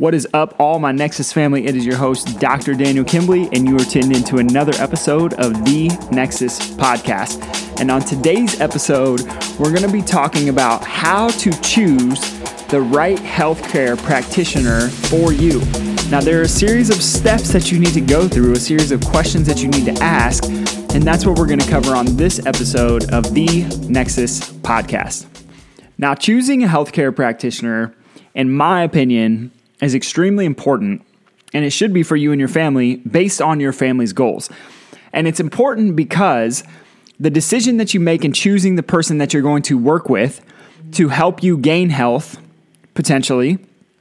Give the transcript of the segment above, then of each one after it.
What is up, all my Nexus family? It is your host, Dr. Daniel Kimbley, and you are tuned into another episode of the Nexus Podcast. And on today's episode, we're going to be talking about how to choose the right healthcare practitioner for you. Now, there are a series of steps that you need to go through, a series of questions that you need to ask, and that's what we're going to cover on this episode of the Nexus Podcast. Now, choosing a healthcare practitioner, in my opinion, is extremely important, and it should be for you and your family based on your family's goals. And it's important because the decision that you make in choosing the person that you're going to work with to help you gain health, potentially,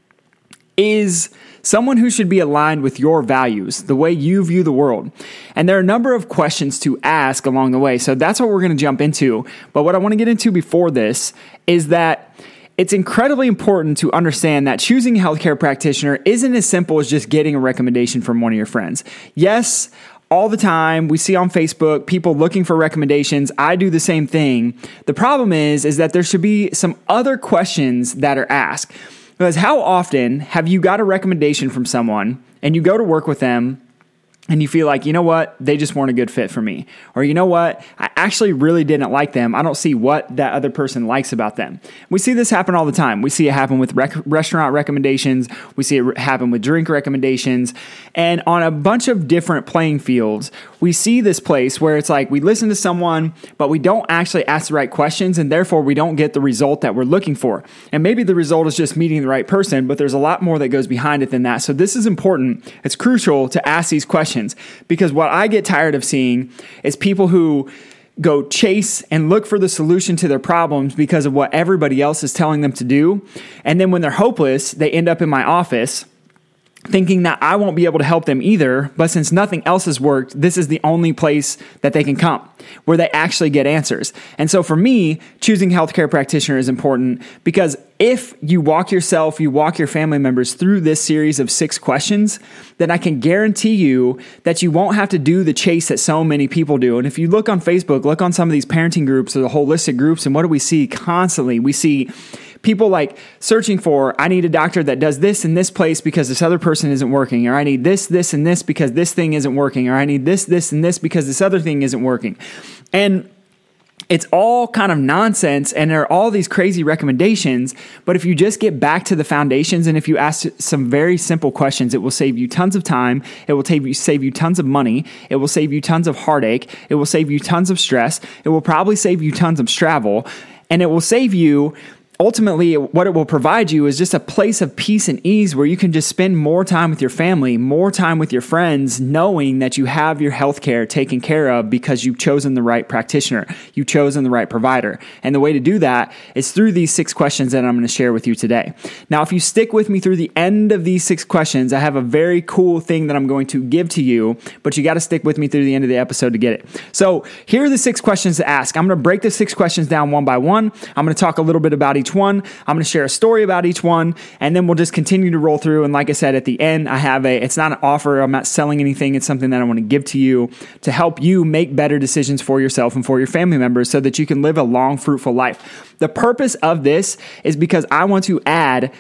is someone who should be aligned with your values, the way you view the world. And there are a number of questions to ask along the way, so that's what we're going to jump into. But what I want to get into before this is that it's incredibly important to understand that choosing a healthcare practitioner isn't as simple as just getting a recommendation from one of your friends. Yes, all the time we see on Facebook people looking for recommendations. I do the same thing. The problem is that there should be some other questions that are asked. Because how often have you got a recommendation from someone and you go to work with them and you feel like, you know what, they just weren't a good fit for me. Or you know what, I actually really didn't like them. I don't see what that other person likes about them. We see this happen all the time. We see it happen with restaurant recommendations. We see it happen with drink recommendations. And on a bunch of different playing fields, we see this place where it's like we listen to someone, but we don't actually ask the right questions, and therefore we don't get the result that we're looking for. And maybe the result is just meeting the right person, but there's a lot more that goes behind it than that. So this is important. It's crucial to ask these questions, because what I get tired of seeing is people who go chase and look for the solution to their problems because of what everybody else is telling them to do. And then when they're hopeless, they end up in my office thinking that I won't be able to help them either, but since nothing else has worked, this is the only place that they can come where they actually get answers. And so for me, choosing a healthcare practitioner is important because if you walk your family members through this series of 6 questions, then I can guarantee you that you won't have to do the chase that so many people do. And if you look on Facebook, look on some of these parenting groups or the holistic groups, and what do we see constantly? We see people like searching for, I need a doctor that does this in this place because this other person isn't working, or I need this, this, and this because this thing isn't working, or I need this, this, and this because this other thing isn't working. And it's all kind of nonsense, and there are all these crazy recommendations, but if you just get back to the foundations and if you ask some very simple questions, it will save you tons of time, it will save you tons of money, it will save you tons of heartache, it will save you tons of stress, it will probably save you tons of travel, and it will save you. Ultimately, what it will provide you is just a place of peace and ease where you can just spend more time with your family, more time with your friends, knowing that you have your healthcare taken care of because you've chosen the right practitioner, you've chosen the right provider. And the way to do that is through these 6 questions that I'm going to share with you today. Now, if you stick with me through the end of these 6 questions, I have a very cool thing that I'm going to give to you, but you got to stick with me through the end of the episode to get it. So here are the 6 questions to ask. I'm going to break the 6 questions down one by one. I'm going to talk a little bit about each one. I'm going to share a story about each one, and then we'll just continue to roll through. And like I said, at the end, it's not an offer. I'm not selling anything. It's something that I want to give to you to help you make better decisions for yourself and for your family members so that you can live a long, fruitful life. The purpose of this is because I want to add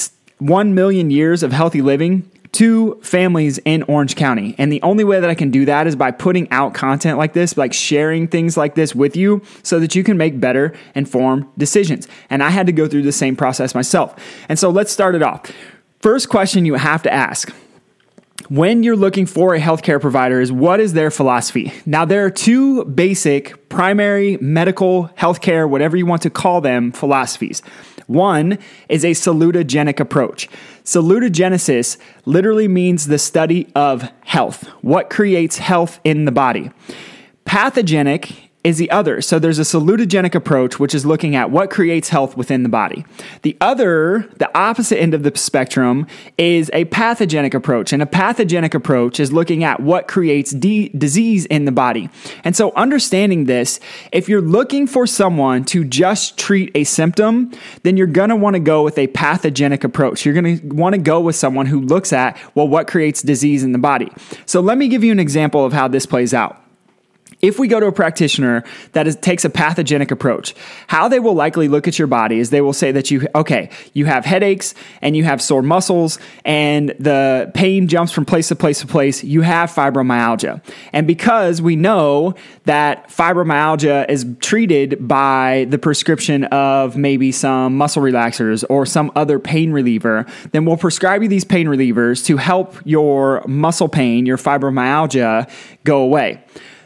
1 million years of healthy living to families in Orange County. And the only way that I can do that is by putting out content like this, like sharing things like this with you so that you can make better informed decisions. And I had to go through the same process myself. And so let's start it off. First question you have to ask when you're looking for a healthcare provider is, what is their philosophy? Now, there are 2 basic primary medical healthcare, whatever you want to call them, philosophies. One is a salutogenic approach. Salutogenesis literally means the study of health, what creates health in the body. Pathogenic is the other. So there's a salutogenic approach, which is looking at what creates health within the body. The opposite end of the spectrum is a pathogenic approach. And a pathogenic approach is looking at what creates disease in the body. And so understanding this, if you're looking for someone to just treat a symptom, then you're going to want to go with a pathogenic approach. You're going to want to go with someone who looks at, well, what creates disease in the body. So let me give you an example of how this plays out. If we go to a practitioner that takes a pathogenic approach, how they will likely look at your body is they will say that you have headaches and you have sore muscles and the pain jumps from place to place to place. You have fibromyalgia. And because we know that fibromyalgia is treated by the prescription of maybe some muscle relaxers or some other pain reliever, then we'll prescribe you these pain relievers to help your muscle pain, your fibromyalgia, go away.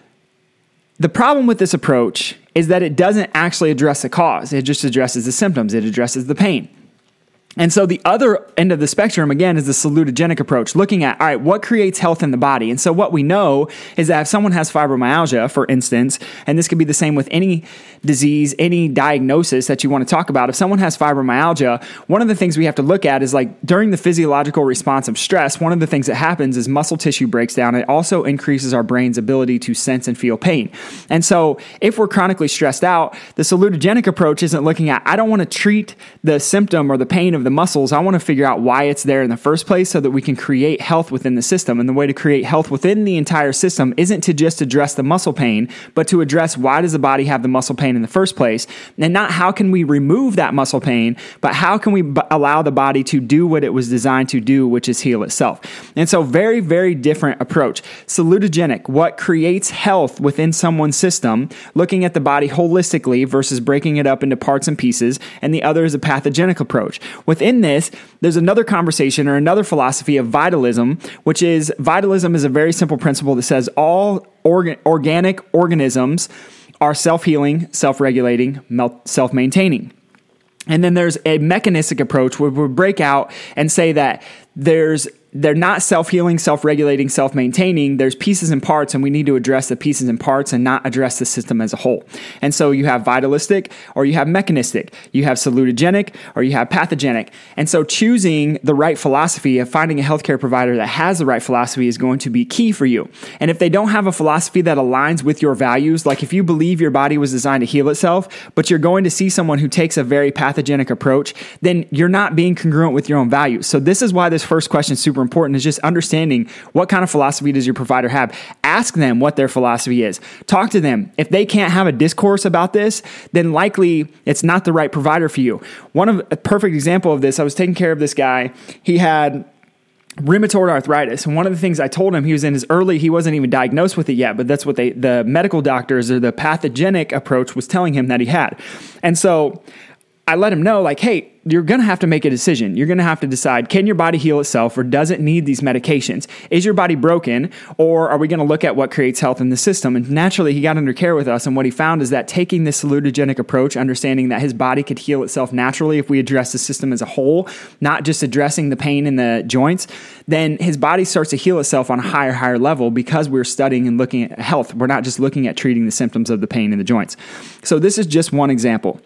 The problem with this approach is that it doesn't actually address the cause. It just addresses the symptoms. It addresses the pain. And so the other end of the spectrum, again, is the salutogenic approach, looking at, all right, what creates health in the body? And so what we know is that if someone has fibromyalgia, for instance, and this could be the same with any disease, any diagnosis that you want to talk about, if someone has fibromyalgia, one of the things we have to look at is like during the physiological response of stress, one of the things that happens is muscle tissue breaks down. It also increases our brain's ability to sense and feel pain. And so if we're chronically stressed out, the salutogenic approach isn't looking at, I don't want to treat the symptom or the pain of the muscles. I want to figure out why it's there in the first place so that we can create health within the system. And the way to create health within the entire system isn't to just address the muscle pain, but to address why does the body have the muscle pain in the first place? And not how can we remove that muscle pain, but how can we allow the body to do what it was designed to do, which is heal itself. And so very, very different approach. Salutogenic, what creates health within someone's system, looking at the body holistically versus breaking it up into parts and pieces. And the other is a pathogenic approach. Within this, there's another conversation or another philosophy of vitalism, which is vitalism is a very simple principle that says all organic organisms are self-healing, self-regulating, self-maintaining. And then there's a mechanistic approach where we break out and say that they're not self-healing, self-regulating, self-maintaining. There's pieces and parts, and we need to address the pieces and parts and not address the system as a whole. And so you have vitalistic or you have mechanistic. You have salutogenic or you have pathogenic. And so choosing the right philosophy of finding a healthcare provider that has the right philosophy is going to be key for you. And if they don't have a philosophy that aligns with your values, like if you believe your body was designed to heal itself, but you're going to see someone who takes a very pathogenic approach, then you're not being congruent with your own values. So this is why this first question is super important, is just understanding what kind of philosophy does your provider have. Ask them what their philosophy is. Talk to them. If they can't have a discourse about this, then likely it's not the right provider for you. A perfect example of this, I was taking care of this guy. He had rheumatoid arthritis. And one of the things I told him, he was in his early, he wasn't even diagnosed with it yet, but that's what the medical doctors or the pathogenic approach was telling him that he had. And so I let him know, like, hey, you're going to have to make a decision. You're going to have to decide, can your body heal itself or does it need these medications? Is your body broken, or are we going to look at what creates health in the system? And naturally, he got under care with us. And what he found is that taking this salutogenic approach, understanding that his body could heal itself naturally if we address the system as a whole, not just addressing the pain in the joints, then his body starts to heal itself on a higher level because we're studying and looking at health. We're not just looking at treating the symptoms of the pain in the joints. So this is just one example.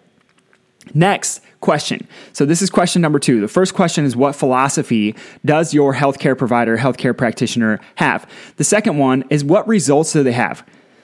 Next question. So this is question number 2. The first question is, what philosophy does your healthcare provider, healthcare practitioner have? The second one is, what results do they have?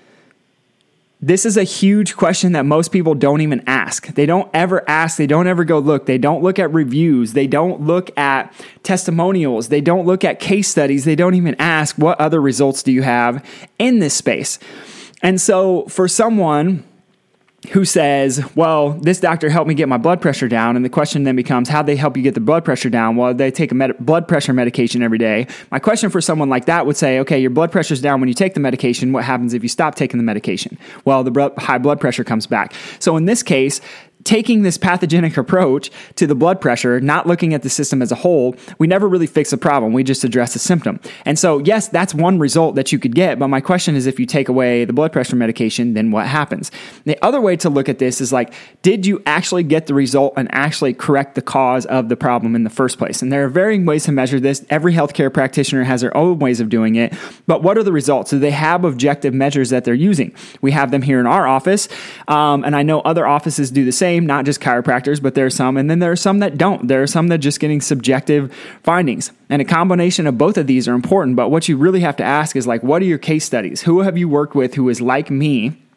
This is a huge question that most people don't even ask. They don't ever ask. They don't ever go look. They don't look at reviews. They don't look at testimonials. They don't look at case studies. They don't even ask, what other results do you have in this space? And so for someone who says, well, this doctor helped me get my blood pressure down. And the question then becomes, how'd they help you get the blood pressure down? Well, they take a blood pressure medication every day. My question for someone like that would say, okay, your blood pressure's down when you take the medication. What happens if you stop taking the medication? Well, the high blood pressure comes back. So in this case, taking this pathogenic approach to the blood pressure, not looking at the system as a whole, we never really fix the problem. We just address the symptom. And so, yes, that's one result that you could get. But my question is, if you take away the blood pressure medication, then what happens? The other way to look at this is like, did you actually get the result and actually correct the cause of the problem in the first place? And there are varying ways to measure this. Every healthcare practitioner has their own ways of doing it. But what are the results? Do they have objective measures that they're using? We have them here in our office. And I know other offices do the same. Not just chiropractors, but there are some, and then there are some that don't. There are some that are just getting subjective findings. And a combination of both of these are important, but what you really have to ask is like, what are your case studies? Who have you worked with who is like me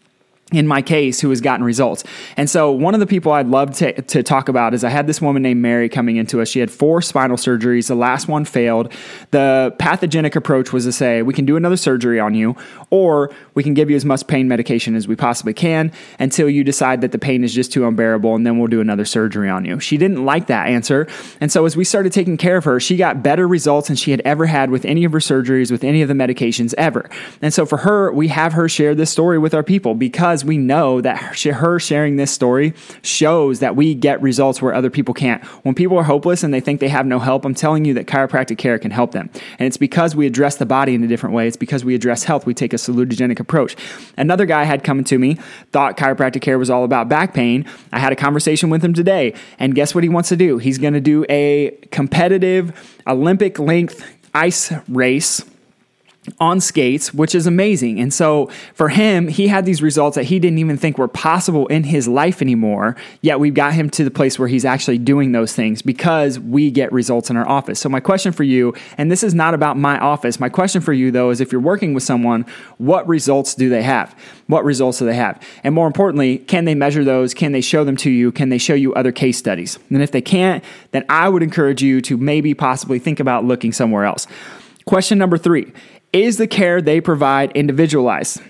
in my case, who has gotten results. And so one of the people I'd love to talk about is I had this woman named Mary coming into us. She had 4 spinal surgeries. The last one failed. The pathogenic approach was to say, we can do another surgery on you, or we can give you as much pain medication as we possibly can until you decide that the pain is just too unbearable, and then we'll do another surgery on you. She didn't like that answer. And so as we started taking care of her, she got better results than she had ever had with any of her surgeries, with any of the medications ever. And so for her, we have her share this story with our people because we know that her sharing this story shows that we get results where other people can't. When people are hopeless and they think they have no help, I'm telling you that chiropractic care can help them. And it's because we address the body in a different way. It's because we address health. We take a salutogenic approach. Another guy had come to me, thought chiropractic care was all about back pain. I had a conversation with him today, and guess what he wants to do? He's going to do a competitive Olympic length ice race on skates, which is amazing. And so for him, he had these results that he didn't even think were possible in his life anymore. Yet we've got him to the place where he's actually doing those things because we get results in our office. So my question for you, and this is not about my office, my question for you though, is if you're working with someone, what results do they have? What results do they have? And more importantly, can they measure those? Can they show them to you? Can they show you other case studies? And if they can't, then I would encourage you to maybe possibly think about looking somewhere else. Question number 3. Is the care they provide individualized?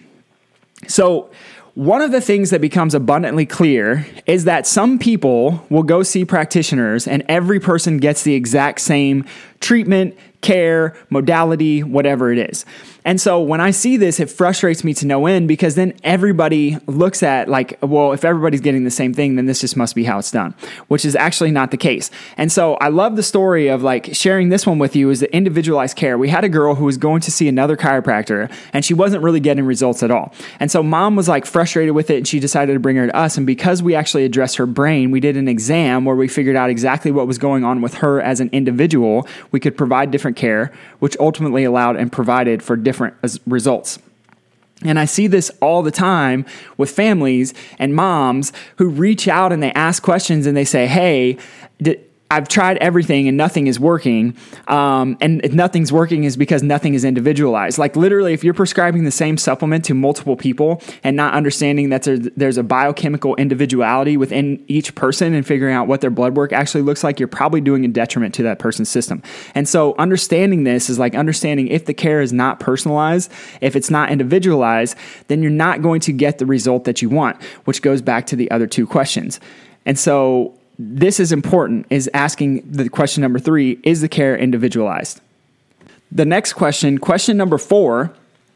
So one of the things that becomes abundantly clear is that some people will go see practitioners and every person gets the exact same treatment, care, modality, whatever it is. And so when I see this, it frustrates me to no end because then everybody looks at like, well, if everybody's getting the same thing, then this just must be how it's done, which is actually not the case. And so I love the story of like sharing this one with you is the individualized care. We had a girl who was going to see another chiropractor and she wasn't really getting results at all. And so mom was like frustrated with it and she decided to bring her to us. And because we actually addressed her brain, we did an exam where we figured out exactly what was going on with her as an individual. We could provide different care, which ultimately allowed and provided for different results. And I see this all the time with families and moms who reach out and they ask questions and they say, hey, I've tried everything and nothing is working. And if nothing's working is because nothing is individualized. Like literally, if you're prescribing the same supplement to multiple people and not understanding that there's a biochemical individuality within each person and figuring out what their blood work actually looks like, you're probably doing a detriment to that person's system. And so understanding this is like understanding if the care is not personalized, if it's not individualized, then you're not going to get the result that you want, which goes back to the other 2 questions. And so this is important, is asking the question number 3, is the care individualized? The next question, question number 4,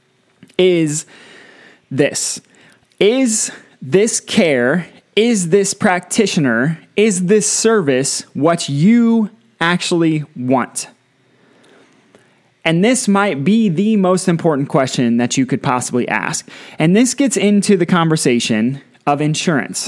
is this. Is this care, is this practitioner, is this service what you actually want? And this might be the most important question that you could possibly ask. And this gets into the conversation of insurance.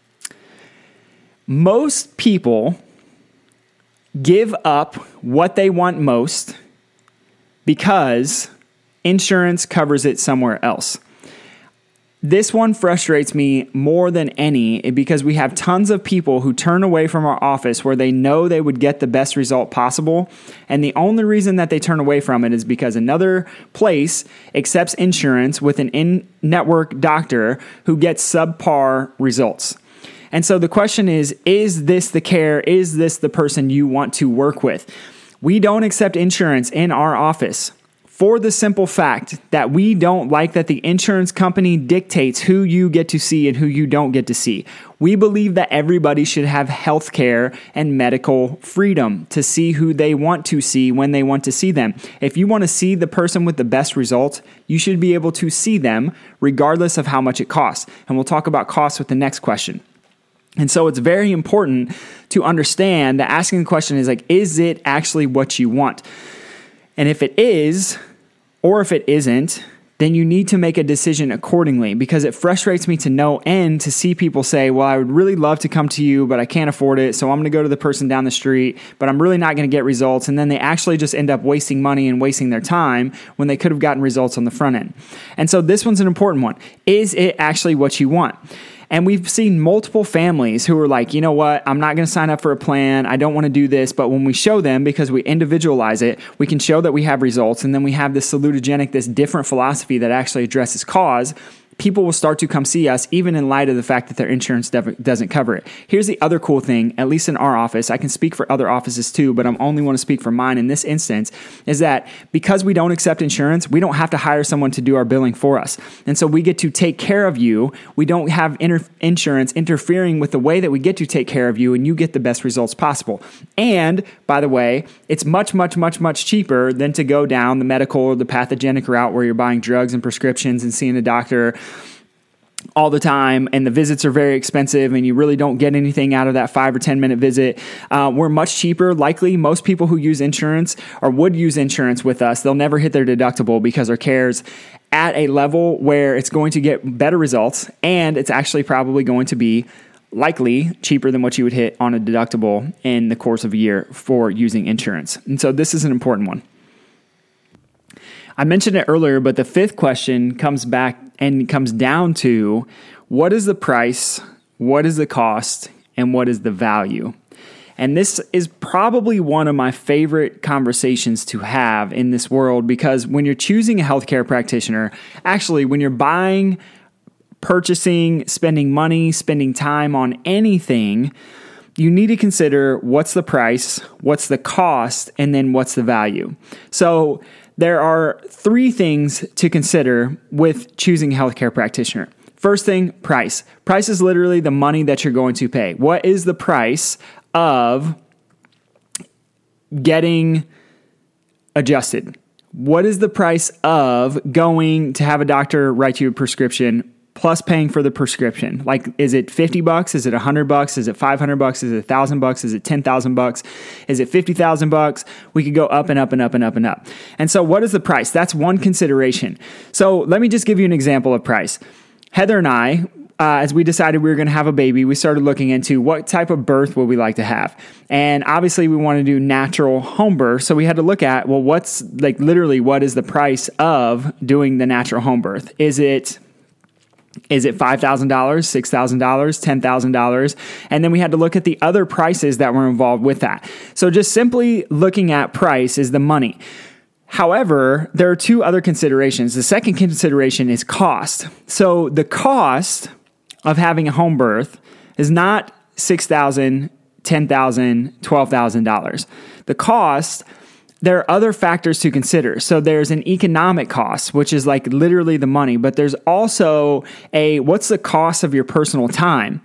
Most people give up what they want most because insurance covers it somewhere else. This one frustrates me more than any because we have tons of people who turn away from our office where they know they would get the best result possible. And the only reason that they turn away from it is because another place accepts insurance with an in-network doctor who gets subpar results. And so the question is this the care? Is this the person you want to work with? We don't accept insurance in our office for the simple fact that we don't like that the insurance company dictates who you get to see and who you don't get to see. We believe that everybody should have health care and medical freedom to see who they want to see when they want to see them. If you want to see the person with the best results, you should be able to see them regardless of how much it costs. And we'll talk about costs with the next question. And so it's very important to understand that asking the question is like, is it actually what you want? And if it is, or if it isn't, then you need to make a decision accordingly, because it frustrates me to no end to see people say, well, I would really love to come to you, but I can't afford it. So I'm going to go to the person down the street, but I'm really not going to get results. And then they actually just end up wasting money and wasting their time when they could have gotten results on the front end. And so this one's an important one. Is it actually what you want? And we've seen multiple families who are like, you know what, I'm not going to sign up for a plan. I don't want to do this. But when we show them, because we individualize it, we can show that we have results. And then we have this salutogenic, this different philosophy that actually addresses cause. people will start to come see us, even in light of the fact that their insurance doesn't cover it. Here's the other cool thing, at least in our office, I can speak for other offices too, but I'm only want to speak for mine in this instance, is that because we don't accept insurance, we don't have to hire someone to do our billing for us. And so we get to take care of you. We don't have insurance interfering with the way that we get to take care of you, and you get the best results possible. And by the way, it's much, much, much, much cheaper than to go down the medical or the pathogenic route where you're buying drugs and prescriptions and seeing a doctor all the time, and the visits are very expensive, and you really don't get anything out of that 5 or 10 minute visit. We're much cheaper. Likely, most people who use insurance or would use insurance with us, they'll never hit their deductible because our care's at a level where it's going to get better results, and it's actually probably going to be likely cheaper than what you would hit on a deductible in the course of a year for using insurance. And so this is an important one. I mentioned it earlier, but the fifth question comes back and comes down to what is the price, what is the cost, and what is the value? And this is probably one of my favorite conversations to have in this world, because when you're choosing a healthcare practitioner, actually when you're buying, purchasing, spending money, spending time on anything, you need to consider what's the price, what's the cost, and then what's the value. So there are three things to consider with choosing a healthcare practitioner. First thing, price. Price is literally the money that you're going to pay. What is the price of getting adjusted? What is the price of going to have a doctor write you a prescription plus paying for the prescription? Like, is it $50? Is it $100? Is it $500? Is it $1,000? Is it $10,000? Is it $50,000? We could go up and up and up and up and up. And so what is the price? That's one consideration. So let me just give you an example of price. Heather and I, as we decided we were going to have a baby, we started looking into what type of birth would we like to have. And obviously we want to do natural home birth. So we had to look at, well, what's like literally what is the price of doing the natural home birth? Is it $5,000, $6,000, $10,000? And then we had to look at the other prices that were involved with that. So just simply looking at price is the money. However, there are two other considerations. The second consideration is cost. So the cost of having a home birth is not $6,000, $10,000, $12,000. The cost, there are other factors to consider. So there's an economic cost, which is like literally the money, but there's also what's the cost of your personal time,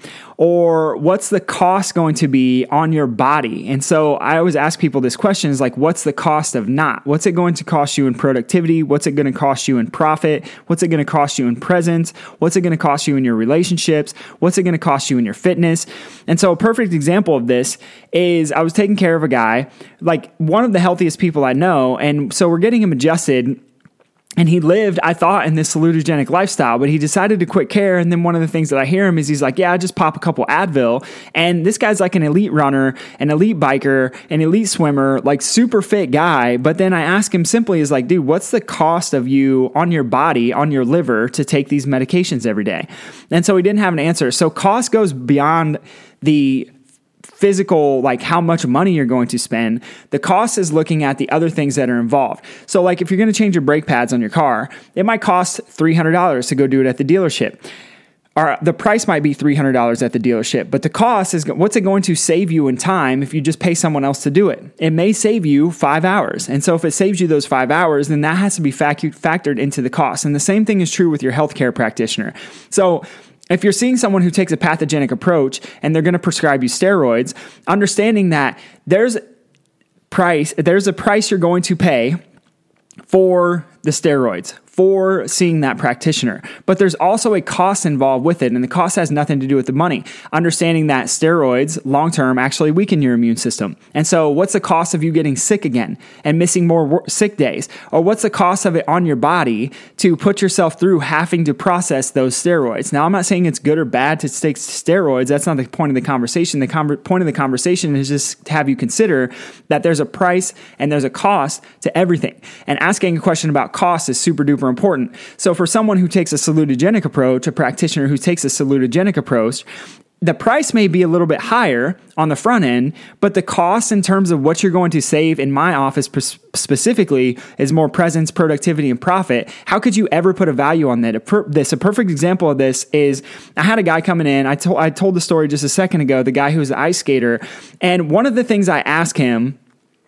or what's the cost going to be on your body? And so I always ask people this question is like, what's the cost of not? What's it going to cost you in productivity? What's it going to cost you in profit? What's it going to cost you in presence? What's it going to cost you in your relationships? What's it going to cost you in your fitness? And so a perfect example of this is I was taking care of a guy, like one of the healthiest people I know. And so we're getting him adjusted. And he lived, I thought, in this salutogenic lifestyle, but he decided to quit care. And then one of the things that I hear him is he's like, yeah, I just pop a couple Advil. And this guy's like an elite runner, an elite biker, an elite swimmer, like super fit guy. But then I ask him simply is like, dude, what's the cost of you on your body, on your liver to take these medications every day? And so he didn't have an answer. So cost goes beyond the physical, like how much money you're going to spend. The cost is looking at the other things that are involved. So like if you're going to change your brake pads on your car, it might cost $300 to go do it at the dealership. Or the price might be $300 at the dealership, but the cost is what's it going to save you in time if you just pay someone else to do it? It may save you 5 hours. And so if it saves you those 5 hours, then that has to be factored into the cost. And the same thing is true with your healthcare practitioner. So if you're seeing someone who takes a pathogenic approach and they're going to prescribe you steroids, understanding that there's a price you're going to pay for the steroids, for seeing that practitioner. But there's also a cost involved with it, and the cost has nothing to do with the money. Understanding that steroids long-term actually weaken your immune system. And so what's the cost of you getting sick again and missing more sick days? Or what's the cost of it on your body to put yourself through having to process those steroids? Now, I'm not saying it's good or bad to take steroids. That's not the point of the conversation. The point of the conversation is just to have you consider that there's a price and there's a cost to everything. And asking a question about cost is super duper important. So for someone who takes a salutogenic approach, a practitioner who takes a salutogenic approach, the price may be a little bit higher on the front end, but the cost in terms of what you're going to save in my office specifically is more presence, productivity, and profit. How could you ever put a value on that? A perfect example of this is I had a guy coming in. I told the story just a second ago, the guy who was an ice skater. And one of the things I asked him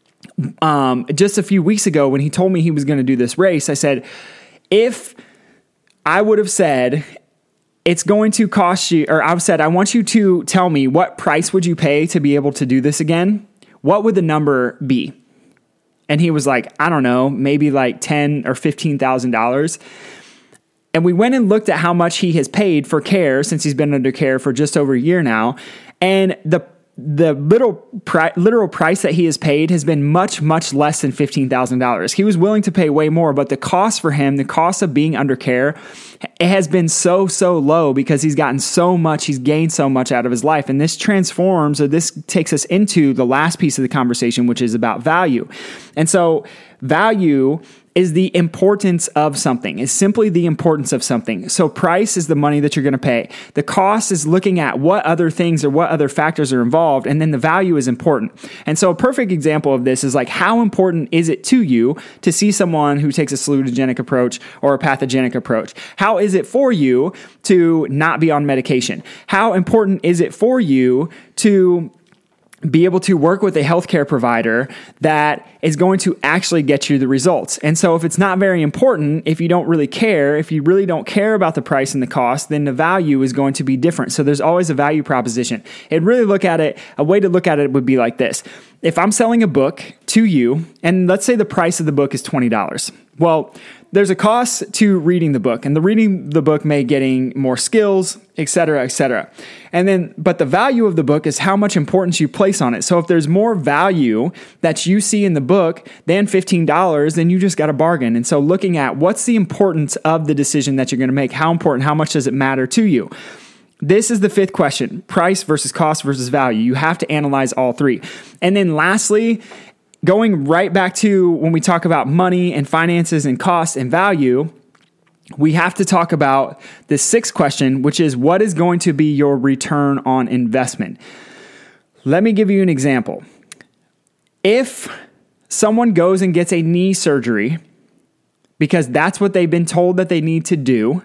just a few weeks ago when he told me he was going to do this race, I said, if I would have said, it's going to cost you, or I've said, I want you to tell me what price would you pay to be able to do this again? What would the number be? And he was like, I don't know, maybe like $10,000 or $15,000. And we went and looked at how much he has paid for care since he's been under care for just over a year now. And the literal price that he has paid has been much, much less than $15,000. He was willing to pay way more, but the cost for him, the cost of being under care, it has been so low because he's gotten so much, he's gained so much out of his life. And this takes us into the last piece of the conversation, which is about value. And so value is the importance of something, is simply the importance of something. So price is the money that you're going to pay. The cost is looking at what other things or what other factors are involved, and then the value is important. And so a perfect example of this is like, how important is it to you to see someone who takes a salutogenic approach or a pathogenic approach? How is it for you to not be on medication? How important is it for you to be able to work with a healthcare provider that is going to actually get you the results? And so if it's not very important, if you don't really care, if you really don't care about the price and the cost, then the value is going to be different. So there's always a value proposition. And really a way to look at it would be like this. If I'm selling a book to you, and let's say the price of the book is $20. Well, there's a cost to reading the book, and the reading the book may getting more skills, et cetera, et cetera. But the value of the book is how much importance you place on it. So if there's more value that you see in the book than $15, then you just got a bargain. And so looking at what's the importance of the decision that you're going to make, how important, how much does it matter to you? This is the fifth question: price versus cost versus value. You have to analyze all three. And then lastly, going right back to when we talk about money and finances and cost and value, we have to talk about the sixth question, which is, what is going to be your return on investment? Let me give you an example. If someone goes and gets a knee surgery because that's what they've been told that they need to do,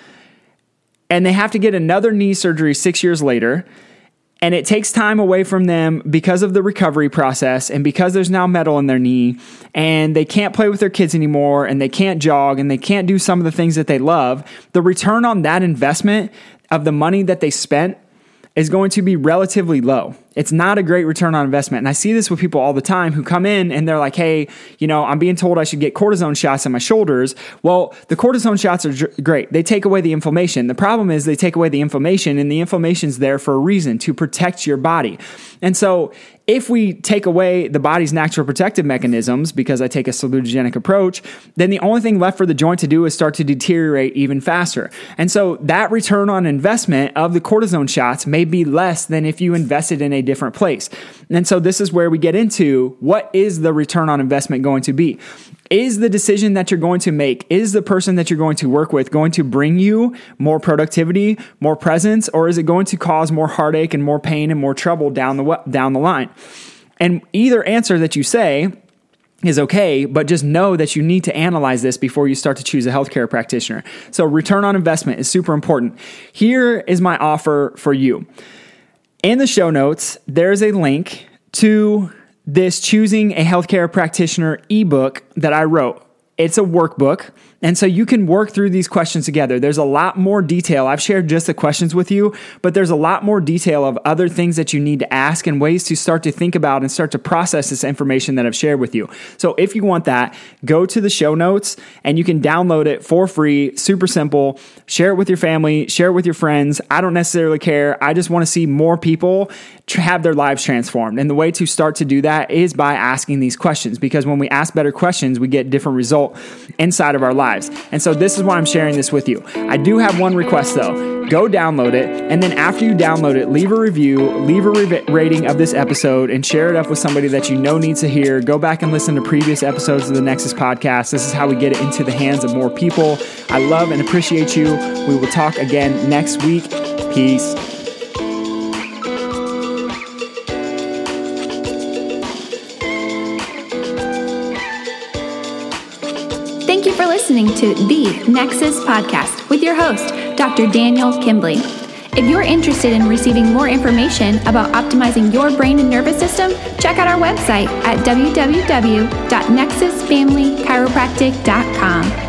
and they have to get another knee surgery 6 years later, and it takes time away from them because of the recovery process and because there's now metal in their knee, and they can't play with their kids anymore, and they can't jog, and they can't do some of the things that they love, the return on that investment of the money that they spent is going to be relatively low. It's not a great return on investment. And I see this with people all the time who come in and they're like, hey, I'm being told I should get cortisone shots on my shoulders. Well, the cortisone shots are great. They take away the inflammation. The problem is they take away the inflammation, and the inflammation's there for a reason, to protect your body. And so if we take away the body's natural protective mechanisms, because I take a salutogenic approach, then the only thing left for the joint to do is start to deteriorate even faster. And so that return on investment of the cortisone shots may be less than if you invested in a different place. And so this is where we get into, what is the return on investment going to be? Is the decision that you're going to make, is the person that you're going to work with going to bring you more productivity, more presence, or is it going to cause more heartache and more pain and more trouble down the line? And either answer that you say is okay, but just know that you need to analyze this before you start to choose a healthcare practitioner. So return on investment is super important. Here is my offer for you. In the show notes, there's a link to this Choosing a Healthcare Practitioner ebook that I wrote. It's a workbook. And so you can work through these questions together. There's a lot more detail. I've shared just the questions with you, but there's a lot more detail of other things that you need to ask and ways to start to think about and start to process this information that I've shared with you. So if you want that, go to the show notes and you can download it for free, super simple. Share it with your family, share it with your friends. I don't necessarily care. I just want to see more people have their lives transformed. And the way to start to do that is by asking these questions, because when we ask better questions, we get different results inside of our lives. And so this is why I'm sharing this with you. I do have one request though. Go download it. And then after you download it, leave a review, leave a rating of this episode, and share it up with somebody that you know needs to hear. Go back and listen to previous episodes of the Nexus podcast. This is how we get it into the hands of more people. I love and appreciate you. We will talk again next week. Peace. listening to the Nexus Podcast with your host, Dr. Daniel Kimbley. If you're interested in receiving more information about optimizing your brain and nervous system, check out our website at www.nexusfamilychiropractic.com.